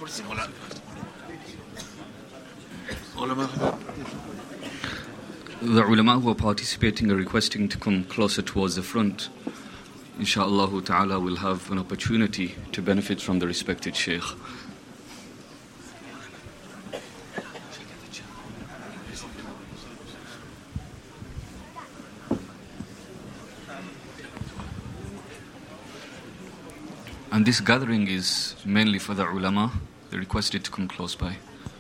The ulama who are participating are requesting to come closer towards the front. Insha'Allah ta'ala will have an opportunity to benefit from the respected Shaykh. And this gathering is mainly for the ulama. They're requested to come close by.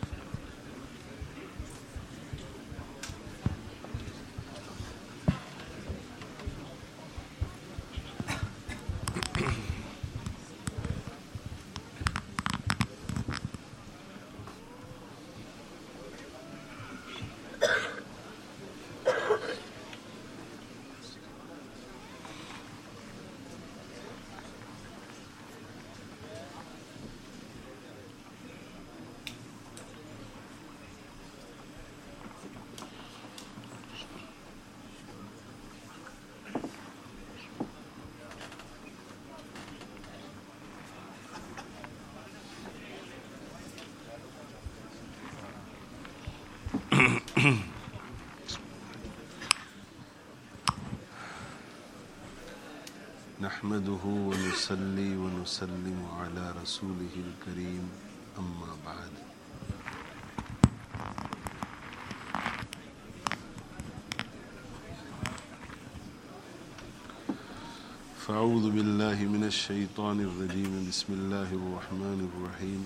نحمده ونصلي ونسلم على رسوله الكريم أما بعد فأعوذ بالله من الشيطان الرجيم بسم الله الرحمن الرحيم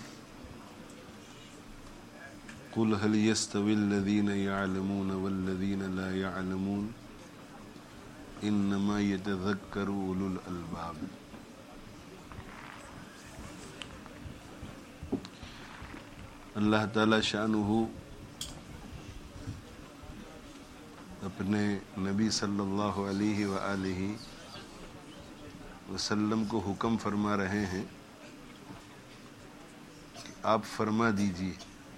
قل هل يستوي الذين يعلمون والذين لا يعلمون انما يتذكر اولو الالباب اللہ تعالی شانہ اپنے نبی صلی اللہ علیہ وآلہ وسلم کو حکم فرما رہے ہیں کہ آپ فرما دیجیے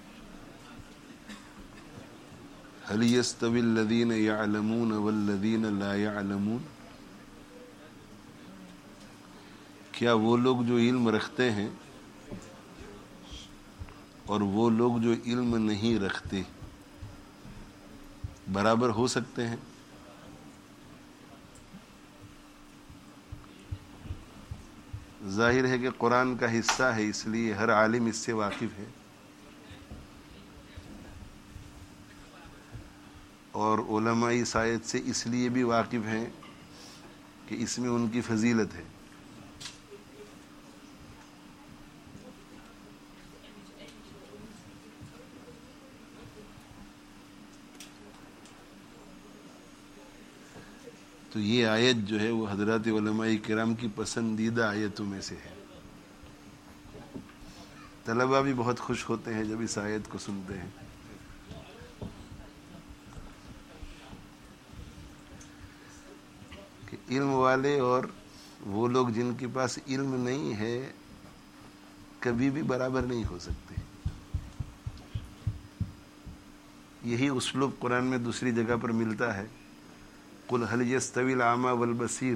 هل يستوي الذين يعلمون والذين لا يعلمون کیا وہ لوگ جو علم رکھتے ہیں اور وہ لوگ جو علم نہیں رکھتے برابر ہو سکتے ہیں؟ ظاہر ہے کہ قرآن کا حصہ ہے، اس لیے ہر عالم اس سے واقف ہے، اور علماء اس آیت سے اس لیے بھی واقف ہیں کہ اس میں ان کی فضیلت ہے۔ تو یہ آیت جو ہے وہ حضرات علماء کرام کی پسندیدہ آیتوں میں سے ہے۔ طلباء بھی بہت خوش ہوتے ہیں جب اس آیت کو سنتے ہیں۔ کہ علم والے اور وہ لوگ جن کے پاس علم نہیں ہے کبھی بھی برابر نہیں ہو سکتے۔ یہی اسلوب قرآن میں دوسری جگہ پر ملتا ہے، قل هل يستوي الأعمى والبصير،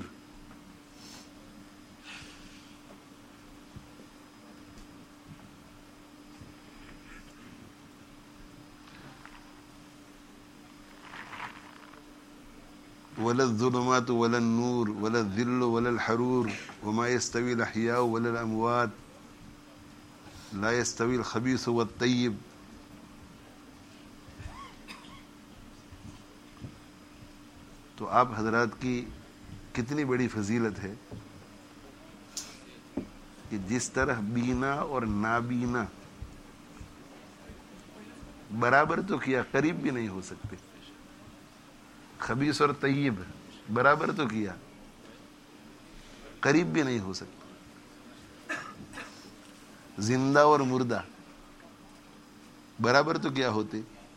ولا الظلمات ولا النور ولا الذل ولا الحرور وما يستوي الأحياء ولا الأموات لا يستوي الخبيث والطيب۔ تو آپ حضرات کی کتنی بڑی فضیلت ہے کہ جس طرح بینا اور نابینا برابر تو کیا، قریب بھی نہیں ہو سکتے، خبیث اور طیب برابر تو کیا، قریب بھی نہیں ہو سکتے، زندہ اور مردہ برابر تو کیا ہوتے،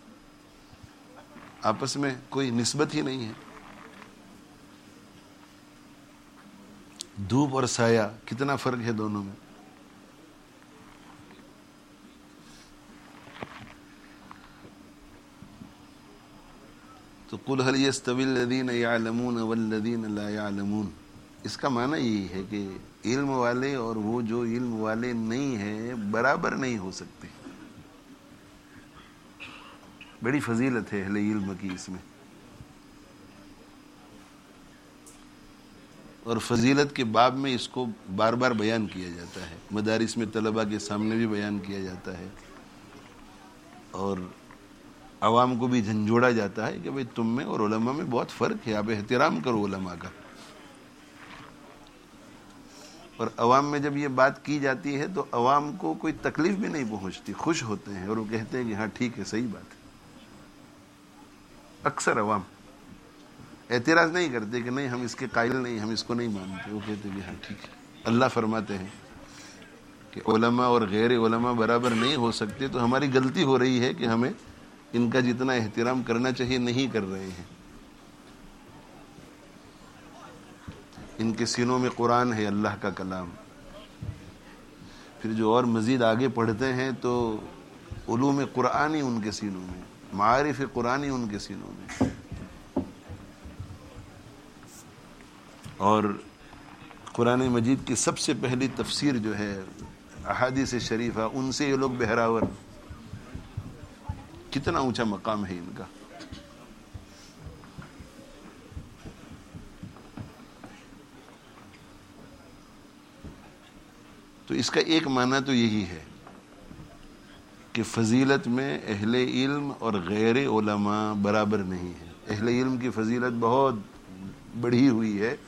آپس میں کوئی نسبت ہی نہیں ہے۔ دھوپ اور سایہ کتنا فرق ہے دونوں میں۔ تو قل هل يستوي الذين يعلمون والذين لا يعلمون، اس کا معنی یہی ہے کہ علم والے اور وہ جو علم والے نہیں ہیں برابر نہیں ہو سکتے. بڑی فضیلت ہے اہل علم کی اس میں. اور فضیلت کے باب میں اس کو بار بار بیان کیا جاتا ہے، مدارس میں طلباء کے سامنے بھی بیان کیا جاتا ہے، اور عوام کو بھی جھنجھوڑا جاتا ہے کہ بھئی تم میں اور علماء میں بہت فرق ہے، آپ احترام کرو علماء کا. اور عوام میں جب یہ بات کی جاتی ہے تو عوام کو کوئی تکلیف بھی نہیں پہنچتی، خوش ہوتے ہیں اور وہ کہتے ہیں کہ ہاں ٹھیک ہے، صحیح بات ہے. اکثر عوام اعتراض نہیں کرتے کہ نہیں ہم اس کے قائل نہیں، ہم اس کو نہیں مانتے، وہ کہتے ہیں کہ ہاں ٹھیک ہے. اللہ فرماتے ہیں کہ علماء اور غیر علماء برابر نہیں ہو سکتے، تو ہماری غلطی ہو رہی ہے کہ ہمیں ان کا جتنا احترام کرنا چاہیے نہیں کر رہے ہیں. ان کے سینوں میں قرآن ہے، اللہ کا کلام. پھر جو اور مزید آگے پڑھتے ہیں تو علوم قرآنی ان کے سینوں میں، معارف قرآنی ان کے سینوں میں. اور قرآن مجید کی سب سے پہلی تفسیر جو ہے احادیث شریفہ، ان سے یہ لوگ بہراور. کتنا اونچا مقام ہے ان کا. تو اس کا ایک معنی تو یہی ہے کہ فضیلت میں اہل علم اور غیر علماء برابر نہیں ہے. اہل علم کی فضیلت بہت بڑھی ہوئی ہے،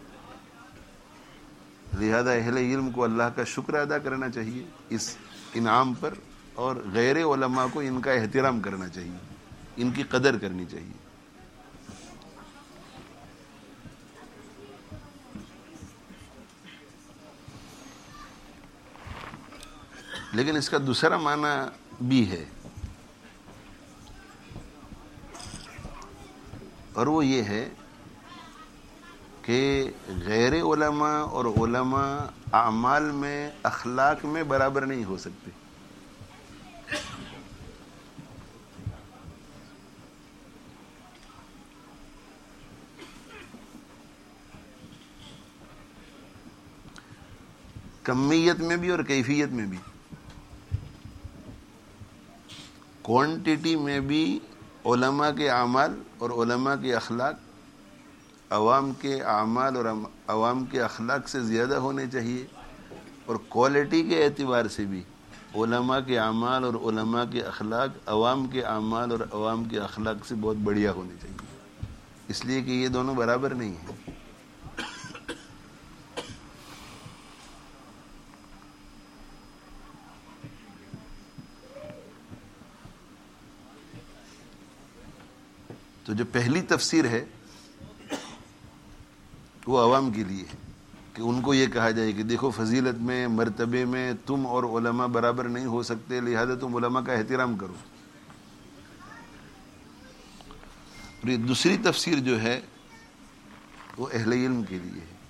لہذا اہل علم کو اللہ کا شکر ادا کرنا چاہیے اس انعام پر، اور غیر علماء کو ان کا احترام کرنا چاہیے، ان کی قدر کرنی چاہیے. لیکن اس کا دوسرا معنی بھی ہے، اور وہ یہ ہے کہ غیر علماء اور علماء اعمال میں، اخلاق میں برابر نہیں ہو سکتے. کمیت میں بھی اور کیفیت میں بھی. کوانٹیٹی میں بھی علماء کے اعمال اور علماء کے اخلاق عوام کے اعمال اور عوام کے اخلاق سے زیادہ ہونے چاہیے، اور کوالٹی کے اعتبار سے بھی علماء کے اعمال اور علماء کے اخلاق عوام کے اعمال اور عوام کے اخلاق سے بہت بڑھیا ہونے چاہیے. اس لیے کہ یہ دونوں برابر نہیں ہیں. تو جو پہلی تفسیر ہے وہ عوام کے لیے ہے کہ ان کو یہ کہا جائے کہ دیکھو فضیلت میں، مرتبے میں تم اور علماء برابر نہیں ہو سکتے، لہذا تم علماء کا احترام کرو. اور یہ دوسری تفسیر جو ہے وہ اہل علم کے لیے ہے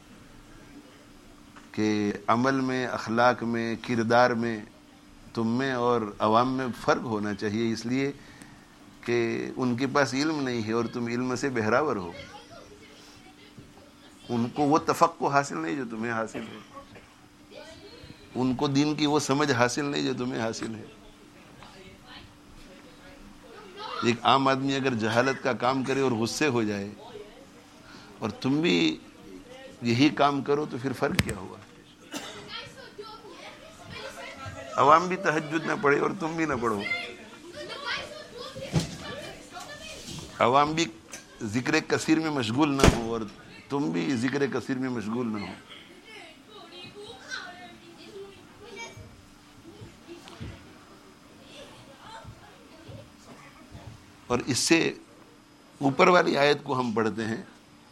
کہ عمل میں، اخلاق میں، کردار میں تم میں اور عوام میں فرق ہونا چاہیے، اس لیے کہ ان کے پاس علم نہیں ہے اور تم علم سے بہراور ہو. ان کو وہ تفقہ حاصل نہیں جو تمہیں حاصل ہے، ان کو دین کی وہ سمجھ حاصل نہیں جو تمہیں حاصل ہے. ایک عام آدمی اگر جہالت کا کام کرے اور غصے ہو جائے اور تم بھی یہی کام کرو تو پھر فرق کیا ہوا؟ عوام بھی تہجد نہ پڑھے اور تم بھی نہ پڑھو، عوام بھی ذکر کثیر میں مشغول نہ ہو اور تم بھی ذکر کثیر میں مشغول نہ ہو. اور اس سے اوپر والی آیت کو ہم پڑھتے ہیں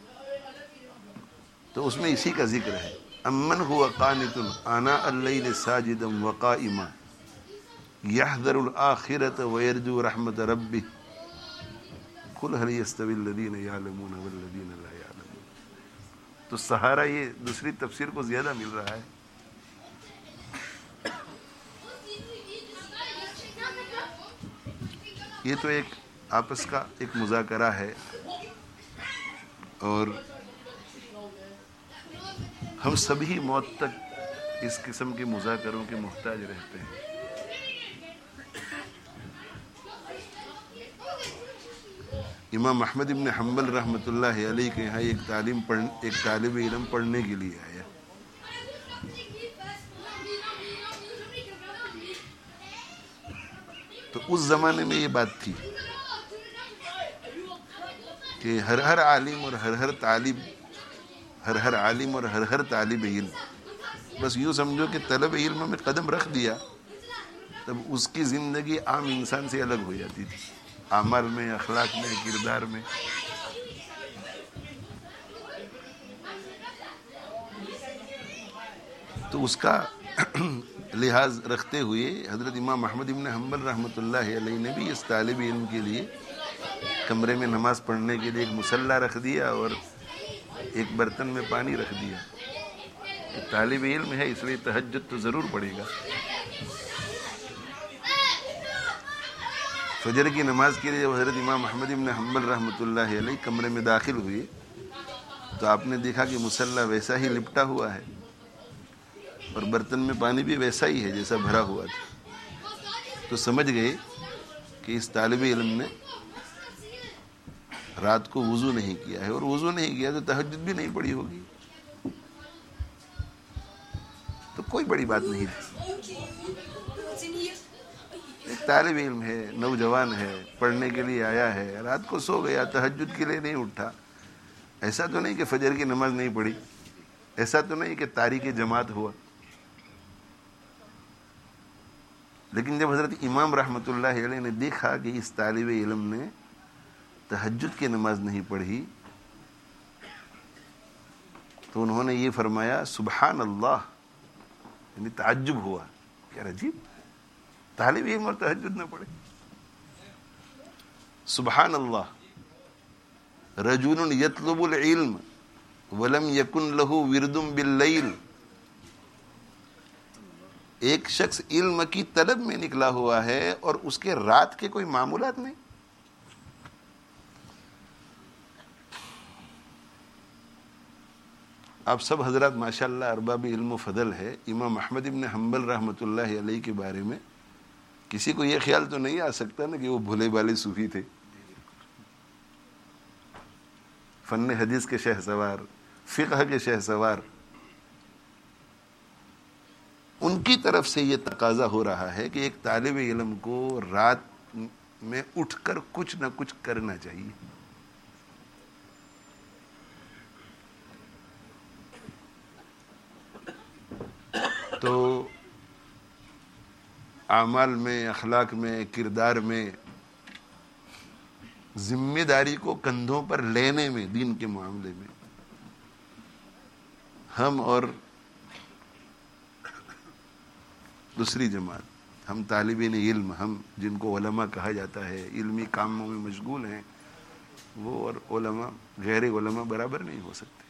تو اس میں اسی کا ذکر ہے. امن هو قانت آناء اللیل ساجدا وقائما یحذر الآخرة ویرجو رحمت ربہ قل هل يستوي الذين يعلمون والذين لا يعلمون. تو سہارا یہ دوسری تفسیر کو زیادہ مل رہا ہے. یہ تو ایک آپس کا ایک مذاکرہ ہے، اور ہم سبھی موت تک اس قسم کے مذاکروں کے محتاج رہتے ہیں. امام احمد ابن حنبل رحمۃ اللہ علیہ کے یہاں ایک طالب علم پڑھنے کے لیے آیا. تو اس زمانے میں یہ بات تھی کہ ہر عالم اور ہر طالب علم، بس یوں سمجھو کہ طلب علم میں قدم رکھ دیا تب اس کی زندگی عام انسان سے الگ ہو جاتی تھی، اعمال میں، اخلاق میں، کردار میں. تو اس کا لحاظ رکھتے ہوئے حضرت امام احمد ابن حنبل رحمۃ اللہ علیہ نے بھی اس طالب علم کے لیے کمرے میں نماز پڑھنے کے لیے ایک مصلی رکھ دیا اور ایک برتن میں پانی رکھ دیا کہ طالب علم ہے اس لیے تہجد تو ضرور پڑھے گا. فجر کی نماز کے لیے جب حضرت امام احمد ابن حنبل رحمۃ اللہ علیہ کمرے میں داخل ہوئے تو آپ نے دیکھا کہ مصلی ویسا ہی لپٹا ہوا ہے اور برتن میں پانی بھی ویسا ہی ہے جیسا بھرا ہوا تھا. تو سمجھ گئے کہ اس طالب علم نے رات کو وضو نہیں کیا ہے، اور وضو نہیں کیا تو تہجد بھی نہیں پڑھی ہوگی. تو کوئی بڑی بات نہیں تھی. ایک طالب علم ہے، نوجوان ہے، پڑھنے کے لیے آیا ہے، رات کو سو گیا، تہجد کے لیے نہیں اٹھا. ایسا تو نہیں کہ فجر کی نماز نہیں پڑھی، ایسا تو نہیں کہ تاریخ جماعت ہوا. لیکن جب حضرت امام رحمۃ اللہ علیہ نے دیکھا کہ اس طالب علم نے تہجد کی نماز نہیں پڑھی تو انہوں نے یہ فرمایا سبحان اللہ، یعنی تعجب ہوا، کیا عجیب طالب علم اور تہجد نہ پڑھے. سبحان اللہ، رجل یطلب العلم ولم یکن له ورد باللیل. ایک شخص علم کی طلب میں نکلا ہوا ہے اور اس کے رات کے کوئی معمولات نہیں. آپ سب حضرات ماشاءاللہ ارباب علم و فضل ہے. امام احمد ابن حنبل رحمۃ اللہ علیہ کے بارے میں کسی کو یہ خیال تو نہیں آ سکتا نا کہ وہ بھولے بالے صوفی تھے، فن حدیث کے شہ سوار، فقہ کے شہ سوار. ان کی طرف سے یہ تقاضا ہو رہا ہے کہ ایک طالب علم کو رات میں اٹھ کر کچھ نہ کچھ کرنا چاہیے. تو اعمال میں، اخلاق میں، کردار میں ذمہ داری کو کندھوں پر لینے میں، دین کے معاملے میں ہم اور دوسری جماعت، ہم طالبین علم، ہم جن کو علماء کہا جاتا ہے، علمی کاموں میں مشغول ہیں، وہ اور علماء، غیر علماء برابر نہیں ہو سکتے.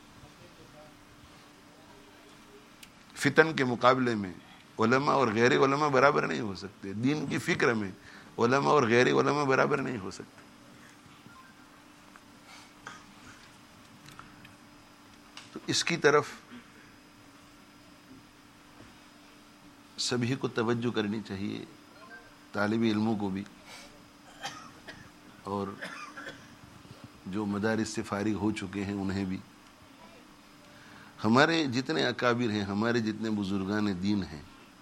فتن کے مقابلے میں علماء اور غیر علماء برابر نہیں ہو سکتے. دین کی فکر میں علماء اور غیر علماء برابر نہیں ہو سکتے. تو اس کی طرف سبھی کو توجہ کرنی چاہیے، طالب علموں کو بھی، اور جو مدارس سے فارغ ہو چکے ہیں انہیں بھی. ہمارے جتنے اکابر ہیں، ہمارے جتنے بزرگان دین ہیں،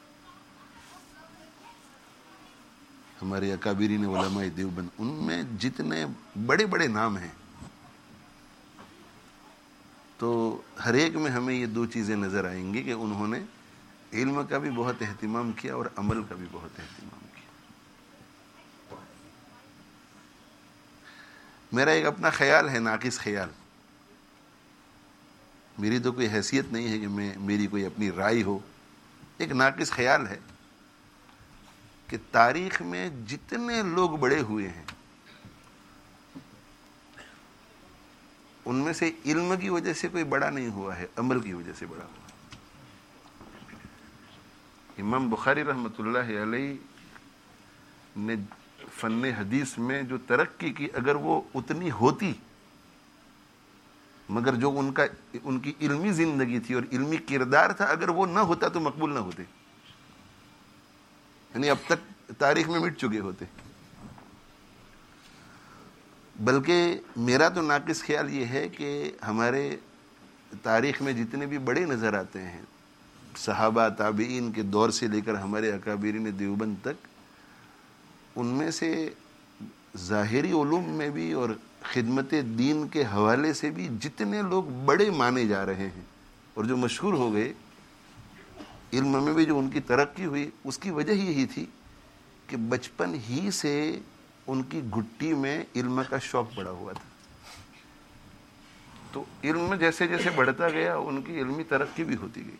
ہمارے اکابرین علماء دیوبند، ان میں جتنے بڑے بڑے نام ہیں، تو ہر ایک میں ہمیں یہ دو چیزیں نظر آئیں گی کہ انہوں نے علم کا بھی بہت اہتمام کیا اور عمل کا بھی بہت اہتمام کیا. میرا ایک اپنا خیال ہے، ناقص خیال، میری تو کوئی حیثیت نہیں ہے کہ میری کوئی اپنی رائے ہو. ایک ناقص خیال ہے کہ تاریخ میں جتنے لوگ بڑے ہوئے ہیں ان میں سے علم کی وجہ سے کوئی بڑا نہیں ہوا ہے، عمل کی وجہ سے بڑا ہوا. امام بخاری رحمۃ اللہ علیہ نے فن حدیث میں جو ترقی کی، اگر وہ اتنی ہوتی مگر جو ان کی علمی زندگی تھی اور علمی کردار تھا، اگر وہ نہ ہوتا تو مقبول نہ ہوتے، یعنی اب تک تاریخ میں مٹ چکے ہوتے. بلکہ میرا تو ناقص خیال یہ ہے کہ ہمارے تاریخ میں جتنے بھی بڑے نظر آتے ہیں، صحابہ تابعین کے دور سے لے کر ہمارے اکابرین دیوبند تک، ان میں سے ظاہری علوم میں بھی اور خدمت دین کے حوالے سے بھی جتنے لوگ بڑے مانے جا رہے ہیں اور جو مشہور ہو گئے، علم میں بھی جو ان کی ترقی ہوئی، اس کی وجہ یہی تھی کہ بچپن ہی سے ان کی گھٹی میں علم کا شوق پڑا ہوا تھا. تو علم جیسے جیسے بڑھتا گیا ان کی علمی ترقی بھی ہوتی گئی.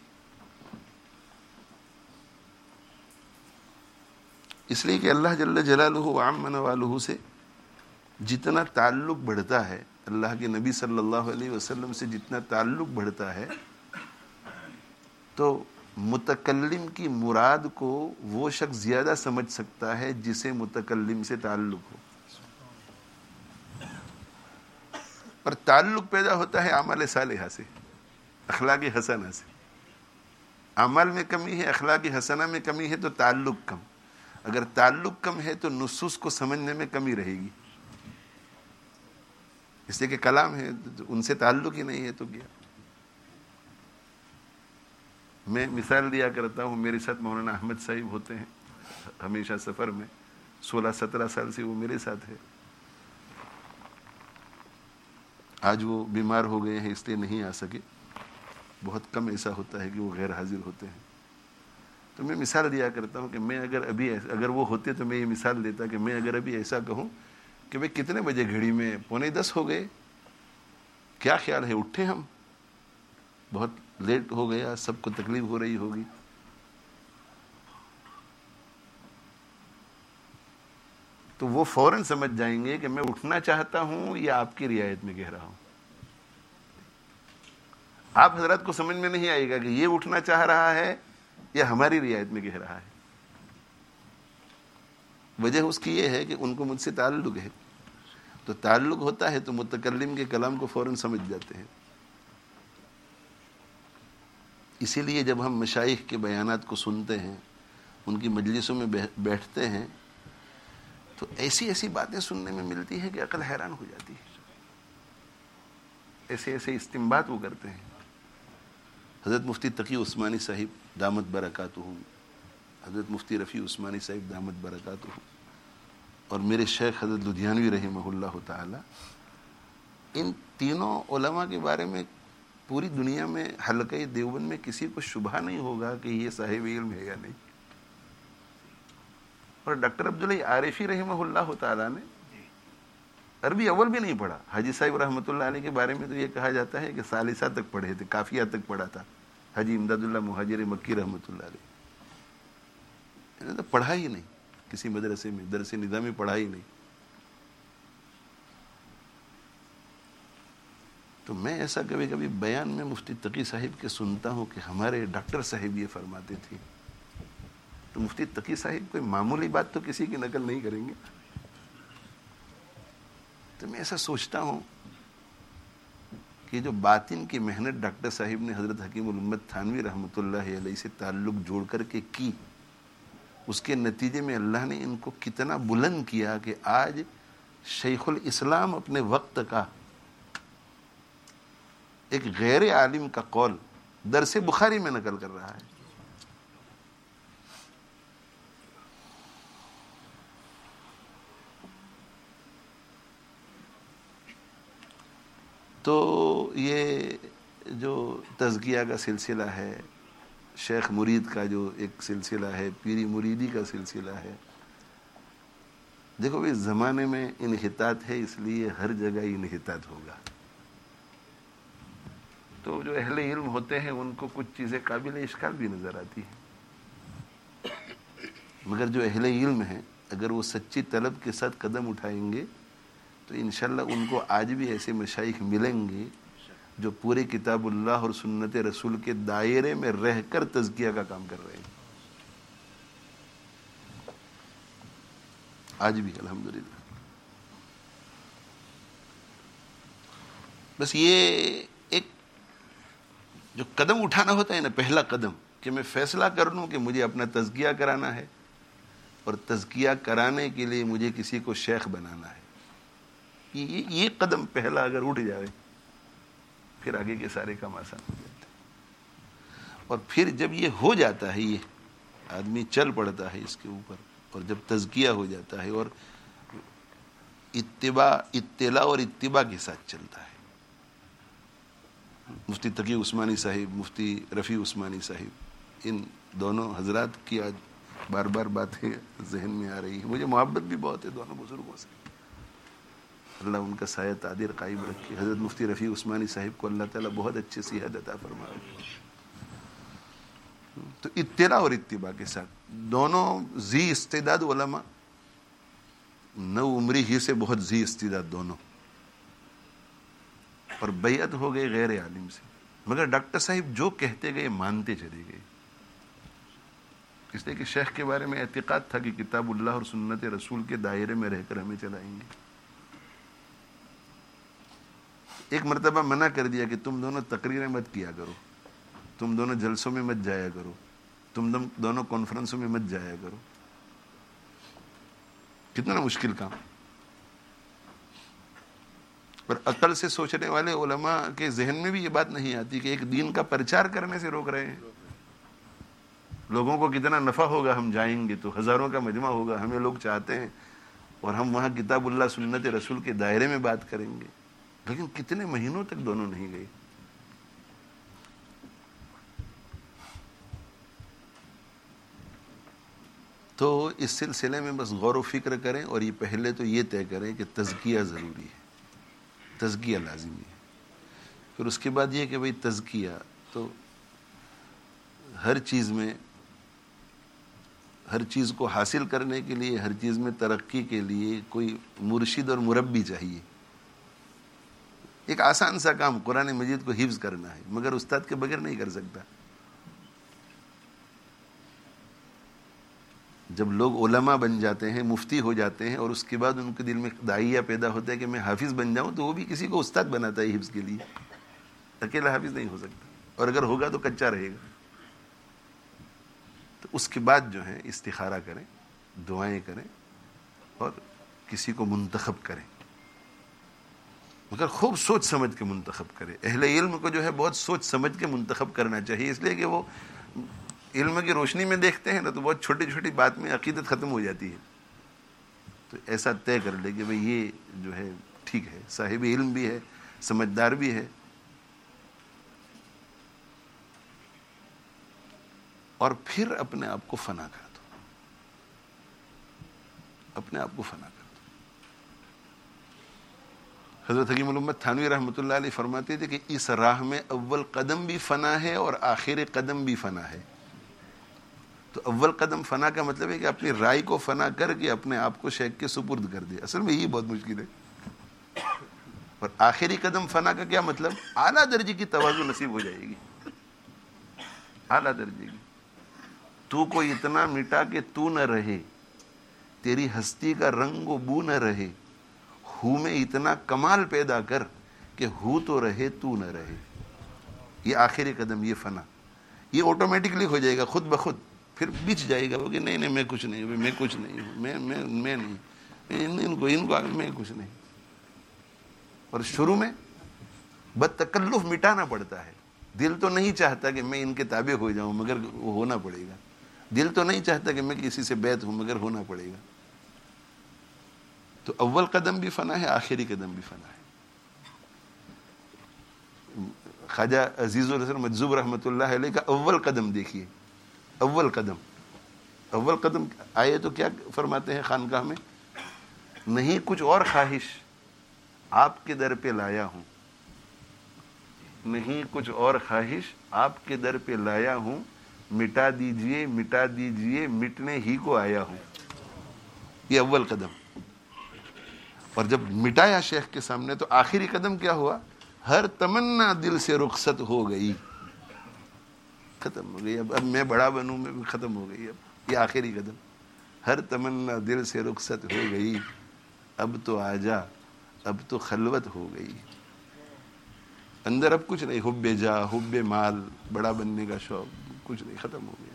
اس لیے کہ اللہ جل جلالہ وعم نوالہ سے جتنا تعلق بڑھتا ہے، اللہ کے نبی صلی اللہ علیہ وسلم سے جتنا تعلق بڑھتا ہے، تو متکلم کی مراد کو وہ شخص زیادہ سمجھ سکتا ہے جسے متکلم سے تعلق ہو. اور تعلق پیدا ہوتا ہے اعمال صالحہ سے، اخلاق حسنہ سے. اعمال میں کمی ہے، اخلاق حسنہ میں کمی ہے تو تعلق کم. اگر تعلق کم ہے تو نصوص کو سمجھنے میں کمی رہے گی، اس لیے کہ کلام ہے، ان سے تعلق ہی نہیں ہے تو کیا. میں مثال دیا کرتا ہوں، میرے ساتھ مولانا احمد صاحب ہوتے ہیں ہمیشہ سفر میں، 16-17 سال سے وہ میرے ساتھ ہے. آج وہ بیمار ہو گئے ہیں اس لیے نہیں آ سکے. بہت کم ایسا ہوتا ہے کہ وہ غیر حاضر ہوتے ہیں. تو میں مثال دیا کرتا ہوں کہ میں اگر وہ ہوتے تو میں یہ مثال دیتا کہ میں اگر ابھی ایسا کہوں کہ بھئی کتنے بجے گھڑی میں 9:45 ہو گئے، کیا خیال ہے اٹھے ہم؟ بہت لیٹ ہو گیا، سب کو تکلیف ہو رہی ہوگی. تو وہ فوراً سمجھ جائیں گے کہ میں اٹھنا چاہتا ہوں یا آپ کی رعایت میں کہہ رہا ہوں. آپ حضرات کو سمجھ میں نہیں آئے گا کہ یہ اٹھنا چاہ رہا ہے یا ہماری رعایت میں کہہ رہا ہے. وجہ اس کی یہ ہے کہ ان کو مجھ سے تعلق ہے. تو تعلق ہوتا ہے تو متکلم کے کلام کو فوراً سمجھ جاتے ہیں. اسی لیے جب ہم مشائخ کے بیانات کو سنتے ہیں، ان کی مجلسوں میں بیٹھتے ہیں، تو ایسی ایسی باتیں سننے میں ملتی ہیں کہ عقل حیران ہو جاتی ہے. ایسے ایسے استنباط وہ کرتے ہیں. حضرت مفتی تقی عثمانی صاحب دامت برکاتہ، حضرت مفتی رفیع عثمانی صاحب دامت برکاتہ، اور میرے شیخ حضرت لدھیانوی رحمہ اللہ تعالی، ان تینوں علماء کے بارے میں پوری دنیا میں حلقہ دیوبند میں کسی کو شبہ نہیں ہوگا کہ یہ صاحب علم ہے یا نہیں. اور ڈاکٹر عبداللہ عارفی رحمہ اللہ تعالی نے عربی اول بھی نہیں پڑھا. حاجی صاحب رحمۃ اللہ علیہ کے بارے میں تو یہ کہا جاتا ہے کہ ثالثہ تک پڑھے تھے، کافیہ تک پڑھا تھا. حاجی امداد اللہ مہاجر مکی رحمۃ اللہ علیہ، انہوں نے پڑھا ہی نہیں کسی مدرسے میں، درس نظامی پڑھا ہی نہیں. تو میں ایسا کبھی کبھی بیان میں مفتی تقی صاحب کے سنتا ہوں کہ ہمارے ڈاکٹر صاحب یہ فرماتے تھے. تو مفتی تقی صاحب کوئی معمولی بات تو کسی کی نقل نہیں کریں گے. تو میں ایسا سوچتا ہوں کہ جو باطن کی محنت ڈاکٹر صاحب نے حضرت حکیم الامت تھانوی رحمۃ اللہ علیہ سے تعلق جوڑ کر کے کی، اس کے نتیجے میں اللہ نے ان کو کتنا بلند کیا کہ آج شیخ الاسلام اپنے وقت کا ایک غیر عالم کا قول درس بخاری میں نقل کر رہا ہے. تو یہ جو تزکیہ کا سلسلہ ہے، شیخ مرید کا جو ایک سلسلہ ہے، پیری مریدی کا سلسلہ ہے، دیکھو اس زمانے میں انحطاط ہے، اس لیے ہر جگہ انحطاط ہوگا. تو جو اہل علم ہوتے ہیں ان کو کچھ چیزیں قابل اشکال بھی نظر آتی ہیں، مگر جو اہل علم ہیں اگر وہ سچی طلب کے ساتھ قدم اٹھائیں گے تو انشاءاللہ ان کو آج بھی ایسے مشائخ ملیں گے جو پورے کتاب اللہ اور سنت رسول کے دائرے میں رہ کر تزکیہ کا کام کر رہے ہیں. آج بھی الحمدللہ. بس یہ ایک جو قدم اٹھانا ہوتا ہے نا، پہلا قدم، کہ میں فیصلہ کر لوں کہ مجھے اپنا تزکیہ کرانا ہے، اور تزکیہ کرانے کے لیے مجھے کسی کو شیخ بنانا ہے. یہ قدم پہلا اگر اٹھ جائے پھر آگے کے سارے کام آسان ہو جاتے ہیں. اور پھر جب یہ ہو جاتا ہے، یہ آدمی چل پڑتا ہے اس کے اوپر، اور جب تزکیہ ہو جاتا ہے اور اطلاع اور اتباع کے ساتھ چلتا ہے. مفتی تقی عثمانی صاحب، مفتی رفیع عثمانی صاحب، ان دونوں حضرات کی آج بار بار باتیں ذہن میں آ رہی ہیں. مجھے محبت بھی بہت ہے دونوں بزرگوں سے، اللہ ان کا سایہ تعدیر قائم رکھے. حضرت مفتی رفیع عثمانی صاحب کو اللہ تعالیٰ بہت اچھے صحت عطا فرمائے. تو اطلاع اور اتباع کے ساتھ دونوں ذی استعداد علماء، نو عمری ہی سے بہت ذی استعداد دونوں، اور بیعت ہو گئے غیر عالم سے، مگر ڈاکٹر صاحب جو کہتے گئے مانتے چلے گئے، اس لیے کہ شیخ کے بارے میں اعتقاد تھا کہ کتاب اللہ اور سنت رسول کے دائرے میں رہ کر ہمیں چلائیں گے. ایک مرتبہ منع کر دیا کہ تم دونوں تقریریں مت کیا کرو، تم دونوں جلسوں میں مت جایا کرو، تم دونوں کانفرنسوں میں مت جایا کرو. کتنا مشکل کام. پر عقل سے سوچنے والے علماء کے ذہن میں بھی یہ بات نہیں آتی کہ ایک دین کا پرچار کرنے سے روک رہے ہیں. لوگوں کو کتنا نفع ہوگا، ہم جائیں گے تو ہزاروں کا مجمع ہوگا، ہمیں لوگ چاہتے ہیں، اور ہم وہاں کتاب اللہ سنت رسول کے دائرے میں بات کریں گے. لیکن کتنے مہینوں تک دونوں نہیں گئے. تو اس سلسلے میں بس غور و فکر کریں، اور یہ پہلے تو یہ طے کریں کہ تزکیہ ضروری ہے، تزکیہ لازمی ہے. پھر اس کے بعد یہ کہ بھئی تزکیہ تو ہر چیز میں، ہر چیز کو حاصل کرنے کے لیے، ہر چیز میں ترقی کے لیے کوئی مرشد اور مربی چاہیے. ایک آسان سا کام قرآن مجید کو حفظ کرنا ہے، مگر استاد کے بغیر نہیں کر سکتا. جب لوگ علماء بن جاتے ہیں، مفتی ہو جاتے ہیں، اور اس کے بعد ان کے دل میں داعیہ پیدا ہوتا ہے کہ میں حافظ بن جاؤں، تو وہ بھی کسی کو استاد بناتا ہے حفظ کے لیے. اکیلا حافظ نہیں ہو سکتا، اور اگر ہوگا تو کچا رہے گا. تو اس کے بعد جو ہے استخارہ کریں، دعائیں کریں، اور کسی کو منتخب کریں، مگر خوب سوچ سمجھ کے منتخب کرے. اہل علم کو جو ہے بہت سوچ سمجھ کے منتخب کرنا چاہیے، اس لیے کہ وہ علم کی روشنی میں دیکھتے ہیں نا، تو بہت چھوٹی چھوٹی بات میں عقیدت ختم ہو جاتی ہے. تو ایسا طے کر لے کہ بھئی یہ جو ہے ٹھیک ہے، صاحب علم بھی ہے، سمجھدار بھی ہے، اور پھر اپنے آپ کو فنا کر دو، اپنے آپ کو فنا کر دو. حضرت حکیم الامت تھانوی رحمۃ اللہ علیہ فرماتے تھے کہ اس راہ میں اول قدم بھی فنا ہے اور آخر قدم بھی فنا ہے. تو اول قدم فنا کا مطلب ہے کہ اپنی رائے کو فنا کر کے اپنے آپ کو شیخ کے سپرد کر دے. اصل میں یہ بہت مشکل ہے. اور آخری قدم فنا کا کیا مطلب؟ اعلیٰ درجے کی تواضع نصیب ہو جائے گی، اعلیٰ درجے کی. تو کو اتنا مٹا کہ تو نہ رہے، تیری ہستی کا رنگ و بو نہ رہے، ہو میں اتنا کمال پیدا کر کہ ہو تو رہے تو نہ رہے. یہ آخری قدم، یہ فنا، یہ آٹومیٹکلی ہو جائے گا خود بخود. پھر بچ جائے گا وہ کہ نہیں میں کچھ نہیں ہوں، میں کچھ نہیں ہوں، میں نہیں، ان کو میں کچھ نہیں. اور شروع میں بدتکلف مٹانا پڑتا ہے. دل تو نہیں چاہتا کہ میں ان کے تابع ہو جاؤں، مگر وہ ہونا پڑے گا. دل تو نہیں چاہتا کہ میں کسی سے بیعت ہوں، مگر ہونا پڑے گا. تو اول قدم بھی فنا ہے، آخری قدم بھی فنا ہے. خواجہ عزیز الحسن مجذوب رحمۃ اللہ علیہ کا اول قدم دیکھیے. اول قدم آئے تو کیا فرماتے ہیں خانقاہ میں؟ نہیں کچھ اور خواہش آپ کے در پہ لایا ہوں، نہیں کچھ اور خواہش آپ کے در پہ لایا ہوں، مٹا دیجئے مٹا دیجئے مٹنے ہی کو آیا ہوں. یہ اول قدم. اور جب مٹایا شیخ کے سامنے تو آخری قدم کیا ہوا؟ ہر تمنا دل سے رخصت ہو گئی، ختم ہو گئی. اب میں بڑا بنوں میں بھی ختم ہو گئی. اب یہ آخری قدم، ہر تمنا دل سے رخصت ہو گئی، اب تو آجا اب تو خلوت ہو گئی. اندر اب کچھ نہیں، حب جا، حب مال، بڑا بننے کا شوق، کچھ نہیں، ختم ہو گیا.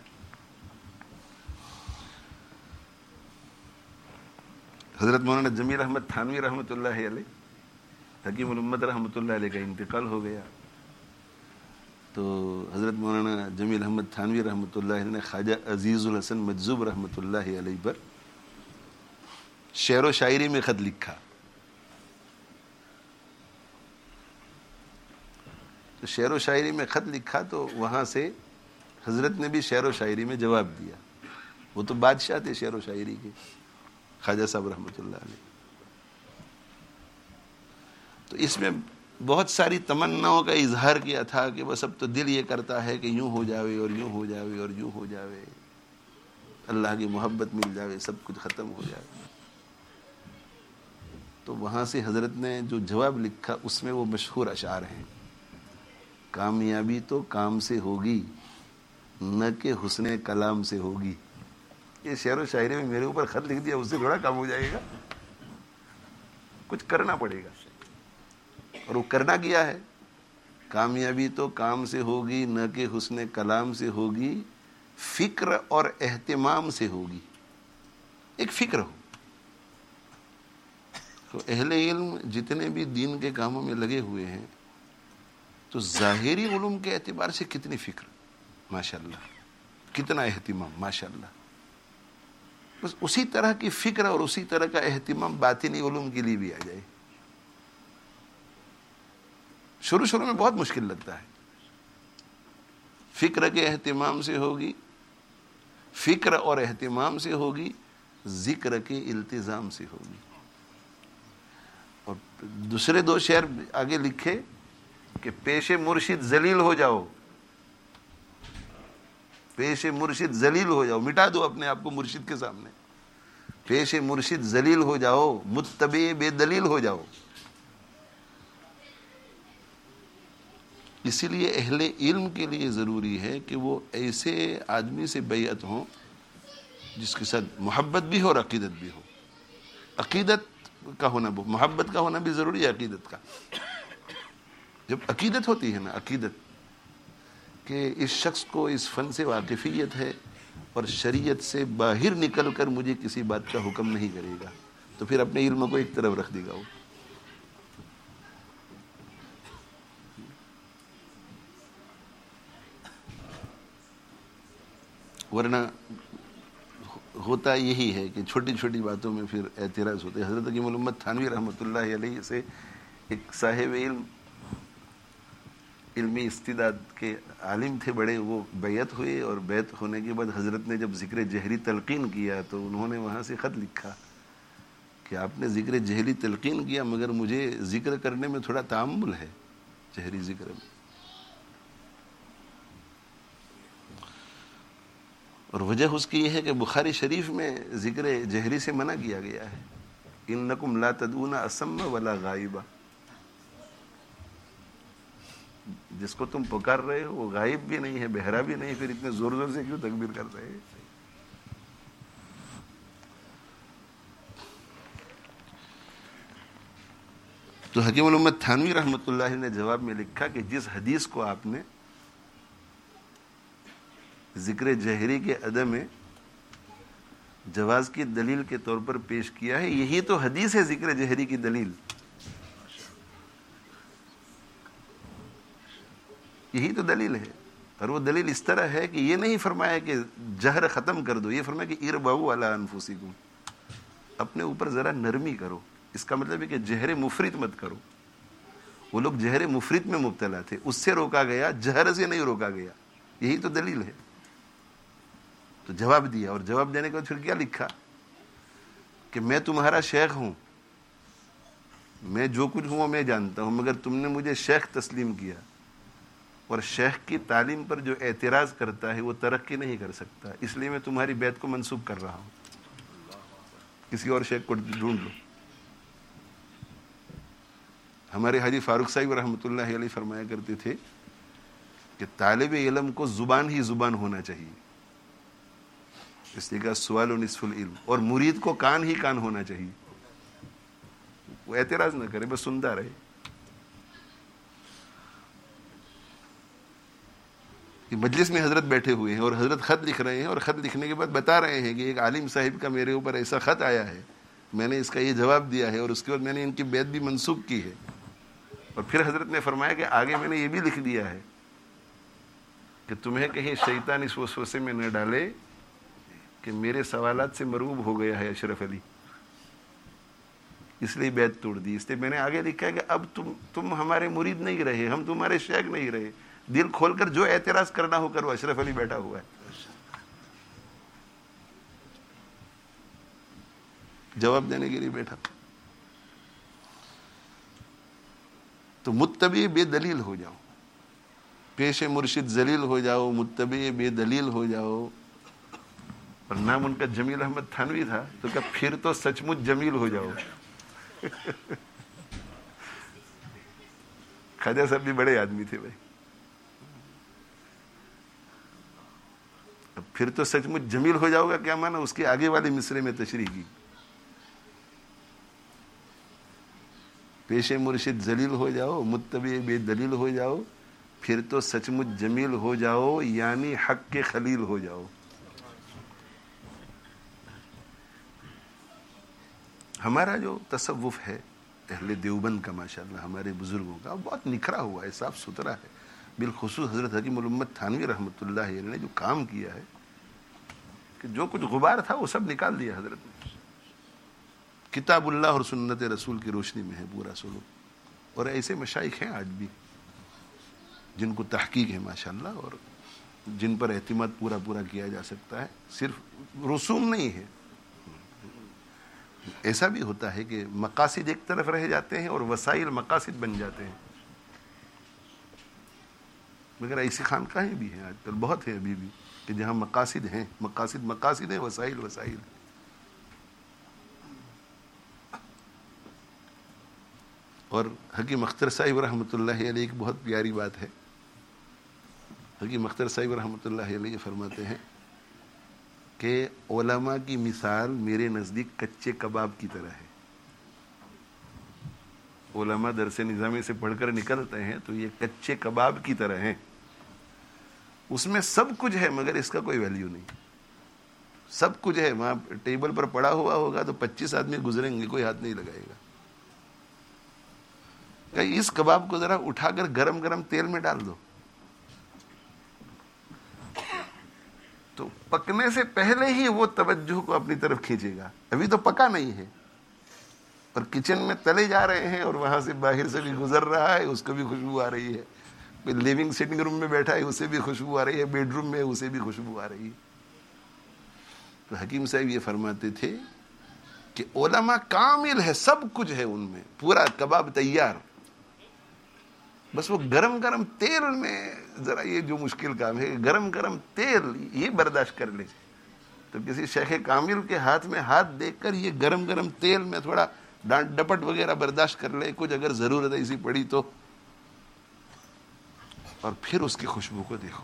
حضرت مولانا جمیل احمد تھانوی رحمۃ اللہ علیہ، حکیم الامت رحمۃ اللہ علیہ کا انتقال ہو گیا. تو حضرت مولانا جمیل احمد تھانوی رحمۃ اللہ علیہ نے خواجہ عزیز الحسن مجذوب رحمۃ اللہ علیہ پر شعر و شاعری میں خط لکھا. تو شعر و شاعری میں خط لکھا تو وہاں سے حضرت نے بھی شعر و شاعری میں جواب دیا. وہ تو بادشاہ تھے شعر و شاعری کے، خواجہ صاحب رحمۃ اللہ علیہ. تو اس میں بہت ساری تمناؤں کا اظہار کیا تھا کہ بس اب تو دل یہ کرتا ہے کہ یوں ہو جاوے اور یوں ہو جاوے اور یوں ہو جاوے، اللہ کی محبت مل جاوے، سب کچھ ختم ہو جائے. تو وہاں سے حضرت نے جو جواب لکھا اس میں وہ مشہور اشعار ہیں: کامیابی تو کام سے ہوگی نہ کہ حسن کلام سے ہوگی. یہ شعر و شاعری میں میرے اوپر خط لکھ دیا، اس سے تھوڑا کام ہو جائے گا، کچھ کرنا پڑے گا. اور وہ کرنا کیا ہے؟ کامیابی تو کام سے ہوگی نہ کہ حسن کلام سے ہوگی، فکر اور اہتمام سے ہوگی. ایک فکر ہو. تو اہل علم جتنے بھی دین کے کاموں میں لگے ہوئے ہیں تو ظاہری علوم کے اعتبار سے کتنی فکر، ماشاءاللہ، کتنا اہتمام، ماشاءاللہ. بس اسی طرح کی فکر اور اسی طرح کا اہتمام باطنی علوم کے لیے بھی آ جائے. شروع میں بہت مشکل لگتا ہے. فکر کے اہتمام سے ہوگی، فکر اور اہتمام سے ہوگی، ذکر کے التزام سے ہوگی. اور دوسرے دو شعر آگے لکھے کہ پیش مرشد ذلیل ہو جاؤ، پیش مرشد ذلیل ہو جاؤ، مٹا دو اپنے آپ کو مرشد کے سامنے. پیش مرشد ذلیل ہو جاؤ، متبع بے دلیل ہو جاؤ. اسی لیے اہل علم کے لیے ضروری ہے کہ وہ ایسے آدمی سے بیعت ہوں جس کے ساتھ محبت بھی ہو اور عقیدت بھی ہو. عقیدت کا ہونا، محبت کا ہونا بھی ضروری ہے عقیدت کا. جب عقیدت ہوتی ہے نا، عقیدت کہ اس شخص کو اس فن سے واقفیت ہے اور شریعت سے باہر نکل کر مجھے کسی بات کا حکم نہیں کرے گا، تو پھر اپنے علم کو ایک طرف رکھ دے گا وہ. ورنہ ہوتا یہی ہے کہ چھوٹی چھوٹی باتوں میں پھر اعتراض ہوتے. حضرت حکیم الامت تھانوی رحمۃ اللہ علیہ سے ایک صاحب علم، علمی استعداد کے عالم تھے بڑے، وہ بیعت ہوئے اور بیعت ہونے کے بعد حضرت نے جب ذکر جہری تلقین کیا تو انہوں نے وہاں سے خط لکھا کہ آپ نے ذکر جہری تلقین کیا مگر مجھے ذکر کرنے میں تھوڑا تعامل ہے، جہری ذکر میں. اور وجہ اس کی یہ ہے کہ بخاری شریف میں ذکر جہری سے منع کیا گیا ہے. انکم لا تدعون اصم ولا غائبا، جس کو تم پکار رہے ہو وہ غائب بھی نہیں ہے، بہرا بھی نہیں، پھر اتنے زور زور سے کیوں تکبیر کر رہے ہیں؟ تو حکیم الامت تھانوی رحمۃ اللہ نے جواب میں لکھا کہ جس حدیث کو آپ نے ذکر جہری کے عدم جواز کی دلیل کے طور پر پیش کیا ہے، یہی تو حدیث ہے ذکر جہری کی دلیل. یہی تو دلیل ہے. اور وہ دلیل اس طرح ہے کہ یہ نہیں فرمایا کہ جہر ختم کر دو، یہ فرمایا کہ اربعوا علی انفسکم، اپنے اوپر ذرا نرمی کرو. اس کا مطلب ہے کہ جہر مفرط مت کرو. وہ لوگ جہر مفرط میں مبتلا تھے، اس سے روکا گیا، جہر سے نہیں روکا گیا. یہی تو دلیل ہے. تو جواب دیا، اور جواب دینے کے بعد پھر کیا لکھا کہ میں تمہارا شیخ ہوں، میں جو کچھ ہوں وہ میں جانتا ہوں، مگر تم نے مجھے شیخ تسلیم کیا، اور شیخ کی تعلیم پر جو اعتراض کرتا ہے وہ ترقی نہیں کر سکتا، اس لیے میں تمہاری بیعت کو منسوخ کر رہا ہوں، کسی اور شیخ کو ڈھونڈ لو. ہمارے حاجی فاروق صاحب رحمۃ اللہ علیہ فرمایا کرتے تھے کہ طالب علم کو زبان ہی زبان ہونا چاہیے، اس لیے کہ سوال و نصف العلم، اور مرید کو کان ہی کان ہونا چاہیے. وہ اعتراض نہ کرے، بس سنتا رہے. کہ مجلس میں حضرت بیٹھے ہوئے ہیں اور حضرت خط لکھ رہے ہیں، اور خط لکھنے کے بعد بتا رہے ہیں کہ ایک عالم صاحب کا میرے اوپر ایسا خط آیا ہے، میں نے اس کا یہ جواب دیا ہے، اور اس کے بعد میں نے ان کی بیعت بھی منسوخ کی ہے، اور پھر حضرت نے فرمایا کہ آگے میں نے یہ بھی لکھ دیا ہے کہ تمہیں کہیں شیطان اس وسوسے میں نہ ڈالے کہ میرے سوالات سے مرعوب ہو گیا ہے اشرف علی، اس لیے بیعت توڑ دی۔ اس لیے میں نے آگے لکھا ہے کہ اب تم ہمارے مرید نہیں رہے، ہم تمہارے شیخ نہیں رہے، دل کھول کر جو اعتراض کرنا ہو کرو، اشرف علی بیٹھا ہوا ہے۔ جواب دینے کے لیے بیٹھا۔ تو متبع بے دلیل ہو جاؤ، پیش مرشد ذلیل ہو جاؤ، متبع بے دلیل ہو جاؤ۔ اور نام ان کا جمیل احمد تھانوی تھا، تو کہ پھر تو سچ مچ جمیل ہو جاؤ۔ خواجہ صاحب بھی بڑے آدمی تھے بھائی، پھر تو سچ مچ جمیل ہو جاؤ گا کیا مانا؟ اس کے آگے والے مصرے میں تشریح کی، پیش مرشد ذلیل ہو جاؤ، متبع بے دلیل ہو جاؤ، پھر تو سچ مچ جمیل ہو جاؤ، یعنی حق کے خلیل ہو جاؤ۔ ہمارا جو تصوف ہے اہل دیوبند کا، ماشاءاللہ ہمارے بزرگوں کا، بہت نکھرا ہوا ہے، صاف ستھرا ہے۔ بالخصوص حضرت حکیم الامت تھانوی رحمۃ اللہ علیہ نے جو کام کیا ہے کہ جو کچھ غبار تھا وہ سب نکال دیا حضرت نے۔ کتاب اللہ اور سنت رسول کی روشنی میں ہے پورا سلوک، اور ایسے مشائخ ہیں آج بھی جن کو تحقیق ہے ماشاءاللہ، اور جن پر اعتماد پورا کیا جا سکتا ہے، صرف رسوم نہیں ہے۔ ایسا بھی ہوتا ہے کہ مقاصد ایک طرف رہ جاتے ہیں اور وسائل مقاصد بن جاتے ہیں، مگر ایسی خانقاہیں بھی ہیں آج کل، بہت ہیں ابھی بھی، کہ جہاں مقاصد ہیں، مقاصد ہیں، وسائل ہیں۔ اور حکیم اختر صاحب رحمۃ اللہ علیہ ایک بہت پیاری بات ہے، حکیم اختر صاحب رحمۃ اللہ علیہ فرماتے ہیں کہ علماء کی مثال میرے نزدیک کچے کباب کی طرح ہے۔ علماء درس نظامی سے پڑھ کر نکلتے ہیں تو یہ کچے کباب کی طرح ہیں، اس میں سب کچھ ہے مگر اس کا کوئی ویلیو نہیں۔ سب کچھ ہے، وہاں ٹیبل پر پڑا ہوا ہوگا تو 25 آدمی گزریں گے، کوئی ہاتھ نہیں لگائے گا۔ کہ اس کباب کو ذرا اٹھا کر گرم تیل میں ڈال دو، تو پکنے سے پہلے ہی وہ توجہ کو اپنی طرف کھینچے گا۔ ابھی تو پکا نہیں ہے، اور کچن میں تلے جا رہے ہیں، اور وہاں سے باہر سے بھی گزر رہا ہے، اس کو بھی خوشبو آ رہی ہے، کوئی لیونگ سٹنگ روم میں بیٹھا ہے اسے بھی خوشبو آ رہی ہے، بیڈ روم میں اسے بھی خوشبو آ رہی ہے۔ تو حکیم صاحب یہ فرماتے تھے کہ علماء کامل ہے، سب کچھ ہے ان میں، پورا کباب تیار، بس وہ گرم تیل میں ذرا یہ جو مشکل کام ہے، گرم تیل یہ برداشت کر لے۔ تو کسی شیخ کامل کے ہاتھ میں ہاتھ دیکھ کر یہ گرم تیل میں تھوڑا ڈانٹ ڈپٹ وغیرہ برداشت کر لے، کچھ اگر ضرورت ایسی پڑی تو، اور پھر اس کی خوشبو کو دیکھو،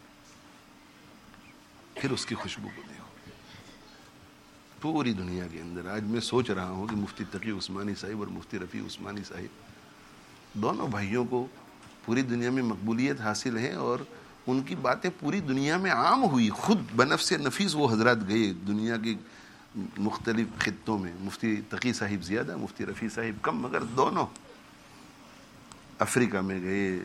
پوری دنیا کے اندر آج میں سوچ رہا ہوں کہ مفتی تقی عثمانی صاحب اور مفتی رفیع عثمانی صاحب دونوں بھائیوں کو پوری دنیا میں مقبولیت حاصل ہے، اور ان کی باتیں پوری دنیا میں عام ہوئی، خود بنفس نفیس وہ حضرات گئے دنیا کے مختلف خطوں میں، مفتی تقی صاحب زیادہ، مفتی رفیع صاحب کم، مگر دونوں افریقہ میں گئے،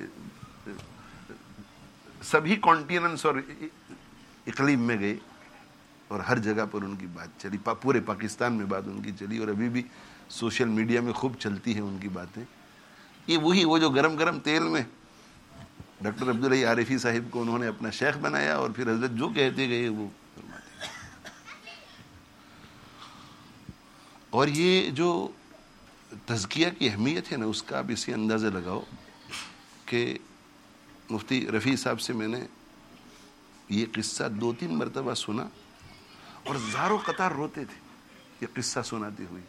سبھی کانٹیننٹس اور اقلیم میں گئے، اور ہر جگہ پر ان کی بات چلی، پورے پاکستان میں بات ان کی چلی، اور ابھی بھی سوشل میڈیا میں خوب چلتی ہیں ان کی باتیں۔ یہ وہ جو گرم تیل میں ڈاکٹر عبدالحی عارفی صاحب کو انہوں نے اپنا شیخ بنایا، اور پھر حضرت جو کہتے گئے وہ فرماتے گئے۔ اور یہ جو تزکیہ کی اہمیت ہے نا، اس کا آپ اسی اندازہ لگاؤ کہ مفتی رفیع صاحب سے میں نے یہ قصہ 2-3 مرتبہ سنا، اور زار و قطار روتے تھے یہ قصہ سناتے ہوئے،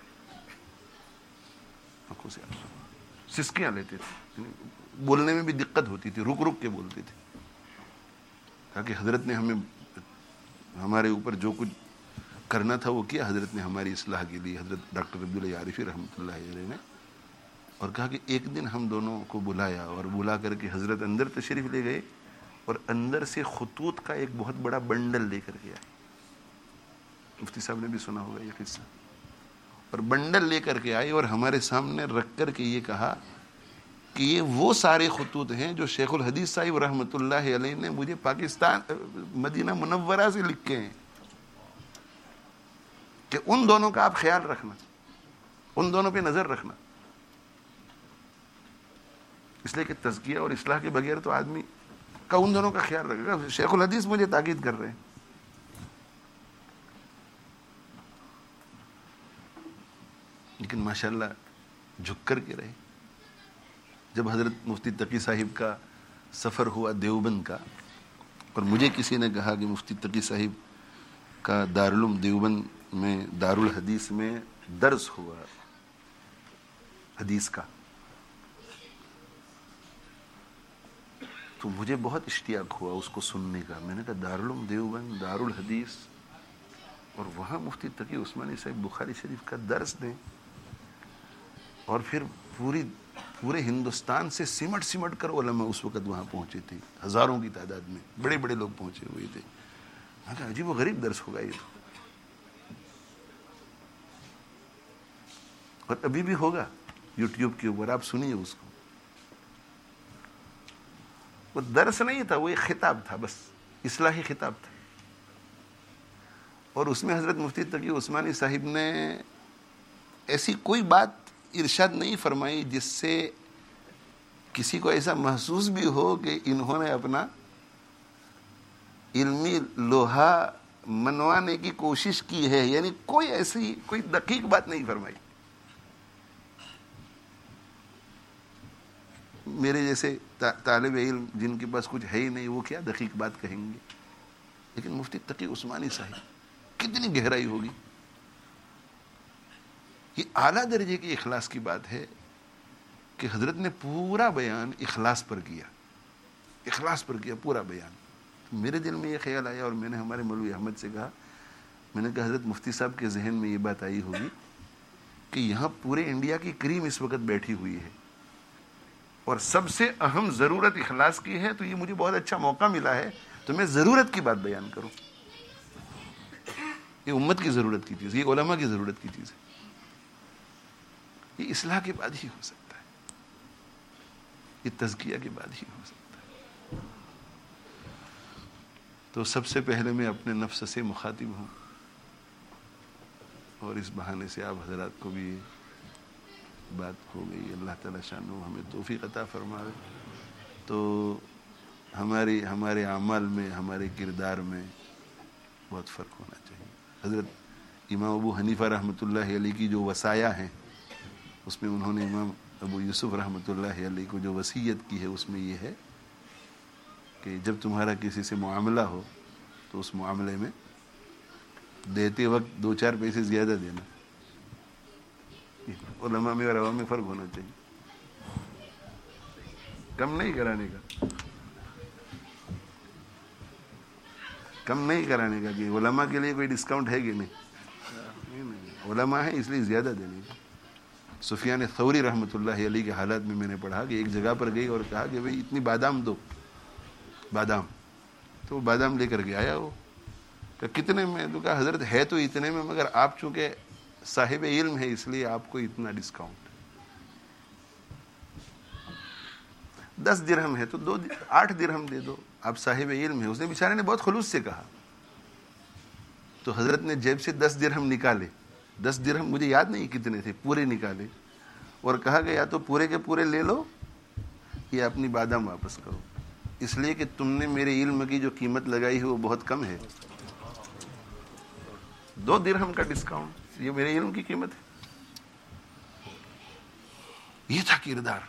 آنکھوں سے سسکیاں لیتے تھے، بولنے میں بھی دقت ہوتی تھی، رک کے بولتے تھے، تاکہ حضرت نے ہمارے اوپر جو کچھ کرنا تھا وہ کیا، حضرت نے ہماری اصلاح کے لیے، حضرت ڈاکٹر عبدالحی عارفی رحمۃ اللہ علیہ نے، اور کہا کہ ایک دن ہم دونوں کو بلایا، اور بلا کر کے حضرت اندر تشریف لے گئے، اور اندر سے خطوط کا ایک بہت بڑا بنڈل لے کر کے آئے. مفتی صاحب نے بھی سنا ہوگا یہ قصہ. اور بنڈل لے کر کے آئے اور ہمارے سامنے رکھ کر کے یہ کہا کہ یہ وہ سارے خطوط ہیں جو شیخ الحدیث صاحب رحمۃ اللہ علیہ نے مجھے پاکستان مدینہ منورہ سے لکھ کے ہیں کہ ان دونوں کا آپ خیال رکھنا, ان دونوں پہ نظر رکھنا. اس لیے کہ تزکیہ اور اصلاح کے بغیر تو آدمی کا ان دونوں کا خیال رکھے گا. شیخ الحدیث مجھے تاکید کر رہے ہیں. لیکن ماشاءاللہ جھک کر کے رہے. جب حضرت مفتی تقی صاحب کا سفر ہوا دیوبند کا, اور مجھے کسی نے کہا کہ مفتی تقی صاحب کا دارالعلوم دیوبند میں دارالحدیث میں درس ہوا حدیث کا, تو مجھے بہت اشتیاق ہوا اس کو سننے کا. میں نے کہا دارالعلوم دیوبند, دارالحدیث, اور وہاں مفتی تقی عثمانی صاحب بخاری شریف کا درس دیں, اور پھر پورے ہندوستان سے سمٹ کر علماء اس وقت وہاں پہنچے تھے, ہزاروں کی تعداد میں بڑے بڑے لوگ پہنچے ہوئے تھے. میں کہا عجیب و غریب درس ہوگا یہ تو, اور ابھی بھی ہوگا یوٹیوب کے اوپر, آپ سنیے اس کو. وہ درس نہیں تھا, وہ ایک خطاب تھا, بس اصلاحی خطاب تھا. اور اس میں حضرت مفتی تقی عثمانی صاحب نے ایسی کوئی بات ارشاد نہیں فرمائی جس سے کسی کو ایسا محسوس بھی ہو کہ انہوں نے اپنا علمی لوہا منوانے کی کوشش کی ہے. یعنی کوئی ایسی کوئی دقیق بات نہیں فرمائی. میرے جیسے طالب علم جن کے پاس کچھ ہے ہی نہیں, وہ کیا دقیق بات کہیں گے. لیکن مفتی تقی عثمانی صاحب کتنی گہرائی ہوگی. یہ اعلیٰ درجے کی اخلاص کی بات ہے کہ حضرت نے پورا بیان اخلاص پر کیا, اخلاص پر کیا پورا بیان. میرے دل میں یہ خیال آیا, اور میں نے ہمارے مولوی احمد سے کہا, میں نے کہا حضرت مفتی صاحب کے ذہن میں یہ بات آئی ہوگی کہ یہاں پورے انڈیا کی کریم اس وقت بیٹھی ہوئی ہے, اور سب سے اہم ضرورت اخلاص کی ہے, تو یہ مجھے بہت اچھا موقع ملا ہے تو میں ضرورت کی بات بیان کروں. یہ امت کی ضرورت کی چیز, یہ علماء کی ضرورت کی چیز ہے. یہ اصلاح کے بعد ہی ہو سکتا ہے, یہ تزکیہ کے بعد ہی ہو سکتا ہے. تو سب سے پہلے میں اپنے نفس سے مخاطب ہوں, اور اس بہانے سے آپ حضرات کو بھی بات ہو گئی. اللہ تعالیٰ شانو ہمیں توفیق عطا فرمائے. تو ہمارے اعمال میں, ہمارے کردار میں بہت فرق ہونا چاہیے. حضرت امام ابو حنیفہ رحمۃ اللہ علیہ کی جو وصایا ہیں, اس میں انہوں نے امام ابو یوسف رحمۃ اللہ علیہ کو جو وصیت کی ہے, اس میں یہ ہے کہ جب تمہارا کسی سے معاملہ ہو تو اس معاملے میں دیتے وقت 2-4 پیسے زیادہ دینا. علماء میں اور عوام میں فرق ہونا چاہیے, کم نہیں کرانے کا, کم نہیں کرانے کا. کہ علماء کے لیے کوئی ڈسکاؤنٹ ہے کہ نہیں, علماء ہیں اس لیے زیادہ دینے کا. سفیان ثوری رحمۃ اللہ علیہ کے حالات میں نے پڑھا کہ ایک جگہ پر گئی اور کہا کہ بھئی اتنی بادام دو, بادام. تو وہ بادام لے کر کے آیا. وہ کہ کتنے میں؟ تو کہا حضرت ہے تو اتنے میں, مگر آپ چونکہ صاحب علم ہے اس لیے آپ کو اتنا ڈسکاؤنٹ. 10 درہم ہے تو 8 درہم دے دو, آپ صاحب علم ہے. اس نے بیچارے نے بہت خلوص سے کہا. تو حضرت نے جیب سے 10 درہم نکالے. 10 درہم مجھے یاد نہیں کتنے تھے, پورے نکالے, اور کہا کہ یا تو پورے کے پورے لے لو یا اپنی بادام واپس کرو, اس لیے کہ تم نے میرے علم کی جو قیمت لگائی ہے وہ بہت کم ہے. 2 درہم کا ڈسکاؤنٹ, یہ میرے علم کی قیمت ہے. یہ تھا کردار.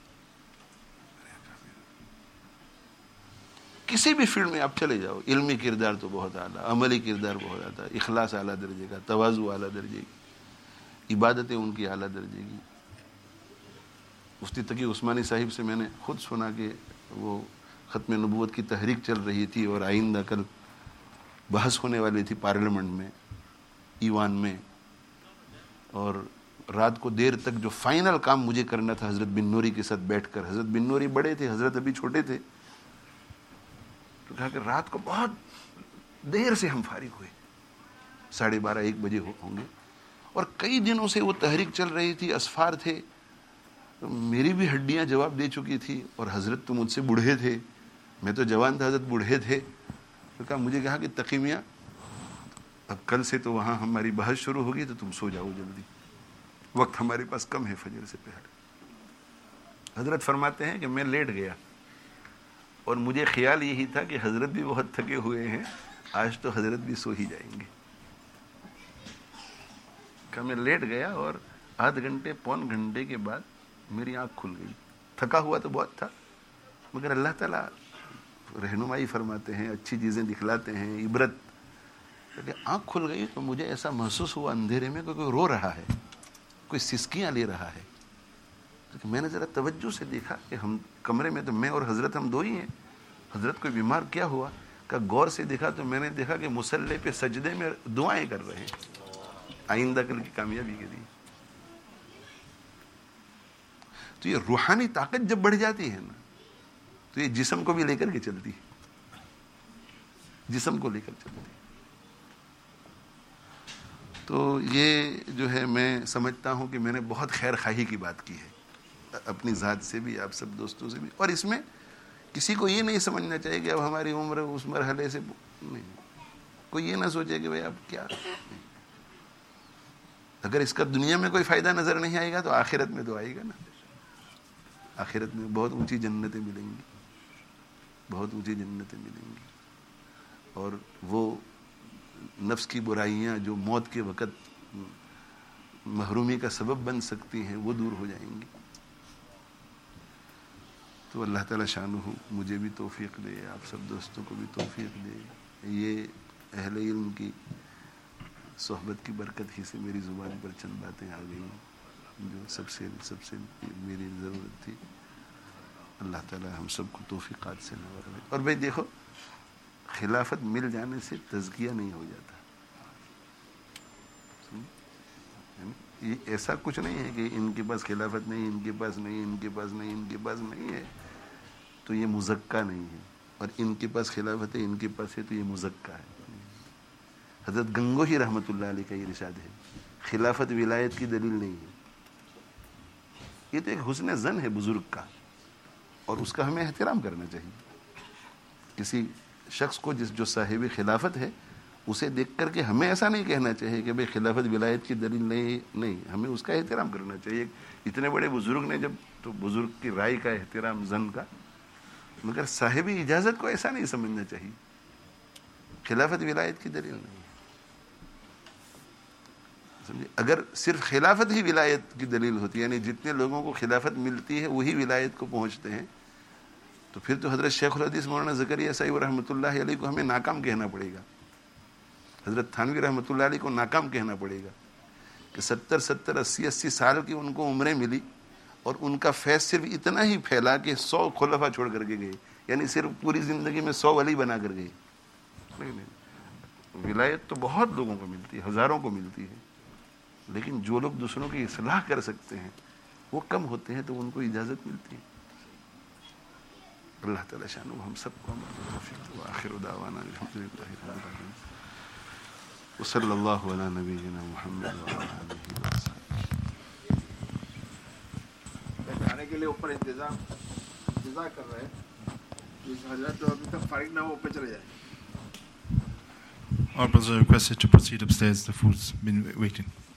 کسی بھی فیلڈ میں آپ چلے جاؤ, علمی کردار تو بہت اعلیٰ, عملی کردار بہت اعلیٰ, اخلاص اعلیٰ درجے کا, تواضع اعلیٰ درجے کی, عبادتیں ان کی اعلیٰ درجے کی. مفتی تقی عثمانی صاحب سے میں نے خود سنا کہ وہ ختم نبوت کی تحریک چل رہی تھی, اور آئندہ کل بحث ہونے والی تھی پارلیمنٹ میں, ایوان میں, اور رات کو دیر تک جو فائنل کام مجھے کرنا تھا حضرت بن نوری کے ساتھ بیٹھ کر. حضرت بن نوری بڑے تھے, حضرت ابھی چھوٹے تھے. تو کہا کہ رات کو بہت دیر سے ہم فارغ ہوئے, 12:30 1 بجے ہوں گے, اور کئی دنوں سے وہ تحریک چل رہی تھی, اسفار تھے, میری بھی ہڈیاں جواب دے چکی تھی, اور حضرت تو مجھ سے بوڑھے تھے, میں تو جوان تھا, حضرت بوڑھے تھے. تو کہا مجھے کہا کہ تقی میاں اب کل سے تو وہاں ہماری بحث شروع ہوگی, تو تم سو جاؤ جلدی, وقت ہمارے پاس کم ہے فجر سے پہلے. حضرت فرماتے ہیں کہ میں لیٹ گیا, اور مجھے خیال یہی تھا کہ حضرت بھی بہت تھکے ہوئے ہیں, آج تو حضرت بھی سو ہی جائیں گے. کہ میں لیٹ گیا, اور آدھ گھنٹے پون گھنٹے کے بعد میری آنکھ کھل گئی. تھکا ہوا تو بہت تھا, مگر اللہ تعالیٰ رہنمائی فرماتے ہیں, اچھی چیزیں دکھلاتے ہیں, عبرت. آنکھ کھل گئی تو مجھے ایسا محسوس ہوا اندھیرے میں کہ کوئی رو رہا ہے, کوئی سسکیاں لے رہا ہے. میں نے ذرا توجہ سے دیکھا کہ ہم کمرے میں تو میں اور حضرت ہم دو ہی ہیں, حضرت کوئی بیمار کیا ہوا, کہ غور سے دیکھا تو میں نے دیکھا کہ مصلی پہ سجدے میں دعائیں کر رہے ہیں آئندہ کل کی کامیابی کے لیے. تو یہ روحانی طاقت جب بڑھ جاتی ہے نا, تو یہ جسم کو بھی لے کر کے چلتی ہے, جسم کو لے کر چلتی ہے. تو یہ جو ہے میں سمجھتا ہوں کہ میں نے بہت خیر خواہی کی بات کی ہے, اپنی ذات سے بھی, آپ سب دوستوں سے بھی. اور اس میں کسی کو یہ نہیں سمجھنا چاہیے کہ اب ہماری عمر اس مرحلے سے نہیں, کوئی یہ نہ سوچے کہ بھائی اب کیا. اگر اس کا دنیا میں کوئی فائدہ نظر نہیں آئے گا تو آخرت میں تو آئے گا نا. آخرت میں بہت اونچی جنتیں ملیں گی, بہت اونچی جنتیں ملیں گی, اور وہ نفس کی برائیاں جو موت کے وقت محرومی کا سبب بن سکتی ہیں وہ دور ہو جائیں گی. تو اللہ تعالیٰ شانہ مجھے بھی توفیق دے, آپ سب دوستوں کو بھی توفیق دے. یہ اہل علم کی صحبت کی برکت ہی سے میری زبان پر چند باتیں آ گئی جو سب سے میری ضرورت تھی. اللہ تعالیٰ ہم سب کو توفیقات سے نوازے. اور بھائی دیکھو, خلافت مل جانے سے تزکیہ نہیں ہو جاتا. یہ ایسا کچھ نہیں ہے کہ ان کے پاس خلافت نہیں, ان کے پاس نہیں, ان کے پاس نہیں, ان کے پاس نہیں ہے تو یہ مزکا نہیں ہے, اور ان کے پاس خلافت ہے, ان کے پاس ہے تو یہ مزکا ہے. حضرت گنگوہی رحمۃ اللہ علیہ کا یہ ارشاد ہے, خلافت ولایت کی دلیل نہیں ہے. یہ تو ایک حسن ظن ہے بزرگ کا, اور اس کا ہمیں احترام کرنا چاہیے. کسی شخص کو جو صاحب خلافت ہے اسے دیکھ کر کے ہمیں ایسا نہیں کہنا چاہیے کہ بھئی خلافت ولایت کی دلیل نہیں, ہمیں اس کا احترام کرنا چاہیے. اتنے بڑے بزرگ نے جب, تو بزرگ کی رائے کا احترام ظن کا, مگر صاحب اجازت کو ایسا نہیں سمجھنا چاہیے. خلافت ولایت کی دلیل نہیں سمجھے. اگر صرف خلافت ہی ولایت کی دلیل ہوتی, یعنی جتنے لوگوں کو خلافت ملتی ہے وہی ولایت کو پہنچتے ہیں, تو پھر تو حضرت شیخ الحدیث مولانا زکریا صاحب رحمۃ اللہ علیہ کو ہمیں ناکام کہنا پڑے گا, حضرت تھانوی رحمۃ اللہ علیہ کو ناکام کہنا پڑے گا کہ 70 80 سال کی ان کو عمریں ملی, اور ان کا فیض صرف اتنا ہی پھیلا کہ 100 خلفاء چھوڑ کر کے گئے, یعنی صرف پوری زندگی میں 100 ولی بنا کر گئے. نہیں, ولایت تو بہت لوگوں کو ملتی ہے, ہزاروں کو ملتی ہے, لیکن جو لوگ دوسروں کی اصلاح کر سکتے ہیں وہ کم ہوتے ہیں, تو ان کو اجازت ملتی ہے. اللہ تعالیٰ شانہ ہم سب کو آخر دعوانا الحمدللہ رب العالمین وصلی اللہ علی نبینا محمد وعلی آلہ وصحبہ. کھانے کے لیے اوپر انتظام کر رہے ہیں, جس حضرت جو ابھی تک فارغ نہ ہو اوپر چلے جائیں. Our brothers are requested to proceed upstairs. The food's been waiting.